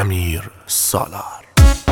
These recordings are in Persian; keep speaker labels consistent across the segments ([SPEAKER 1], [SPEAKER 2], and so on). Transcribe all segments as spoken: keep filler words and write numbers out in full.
[SPEAKER 1] امیر سالار.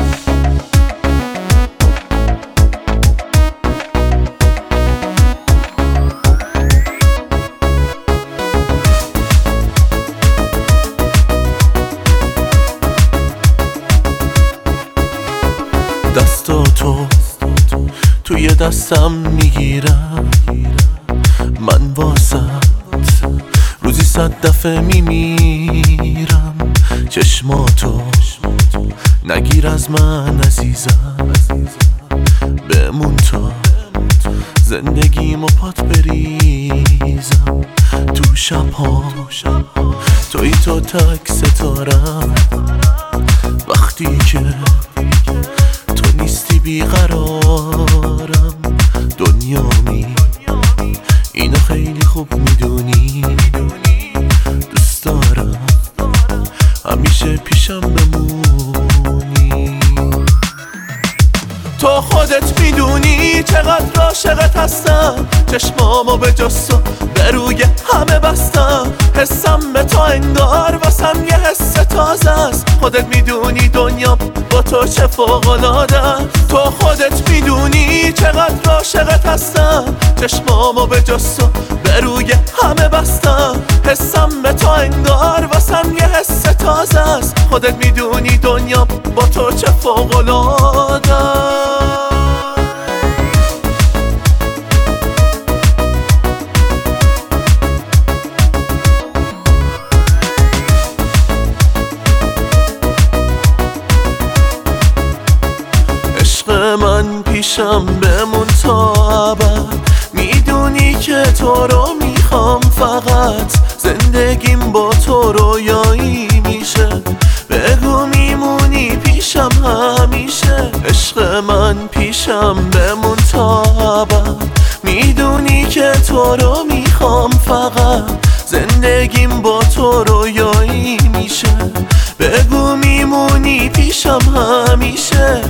[SPEAKER 1] دستاتو توی دستم میگیرم، من واسط روزی صد دفعه میمیرم. چشماتو نگیر از من عزیزم، بمون تا زندگیمو پات بریزم. تو شبها توی تو تک ستارم، وقتی که تو نیستی بیقرارم. دنیامی اینو خیلی خوب میدونی، دوست دارم همیشه پیشم بمونی. تو خودت میدونی چقدر عاشقت هستم، چشمامو به جز تو به روی همه بستم. حسم به تو انگار واسم یه حس تازه است. خودت میدونی دنیا با تو چه فوق‌العاده. تو خودت میدونی چقدر عاشقت هستم، چشمامو به جز تو به روی همه بستم. حسم به تو انگار واسم یه حس تازه است. خودت میدونی دنیا با تو چه فوق‌العاده. من پیشم بمون تا ابد، میدونی که تو رو میخوام فقط. زندگیم با تو رویایی میشه، بگو میمونی پیشم همیشه. عشق من پیشم بمون تا ابد، میدونی که تو رو میخوام فقط. زندگیم با تو رویایی میشه، بگو میمونی پیشم همیشه.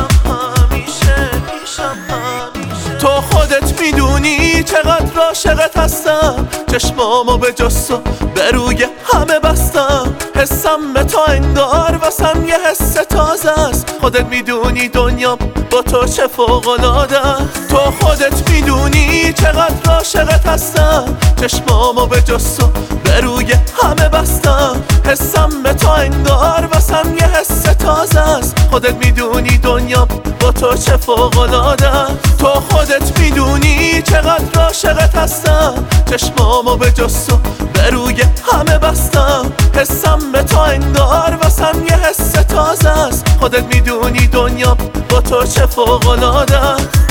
[SPEAKER 1] تو خودت میدونی چقدر عاشقت هستم، چشمامو به جز تو به روی همه بستم. حسم به تو انگار واسم یه حس تازه است. خودت میدونی دنیا با تو چه فوق‌العاده. تو خودت میدونی چقدر عاشقت هستم، چشمامو به جز تو به روی همه بستم. حسم به تو انگار واسم یه حس تازه است. خودت میدونی دنیا با تو چه فوق‌العاده. تو خودت میدونی چقدر عاشقت هستم، چشمامو به جز تو به روی همه بستم. حسم به تو انگار واسم یه حس تازه است. خودت میدونی دنیا با تو چه فوق‌العاده.